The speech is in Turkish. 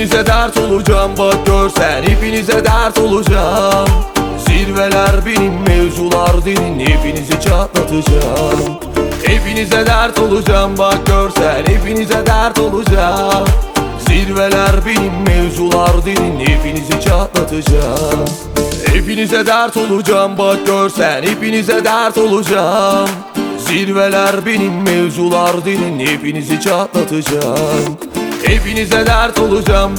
Hepinize dert olacağım bak görsen, hepinize dert olacağım. Zirveler benim, mevzular derin, hepinizi çatlatacağım. Hepinize dert olacağım bak görsen, hepinize dert olacağım. Zirveler benim, mevzular derin, hepinizi çatlatacağım. Hepinize dert olacağım bak görsen, hepinize dert olacağım. Zirveler benim, mevzular derin, hepinizi çatlatacağım. Hepinize dert olacağım.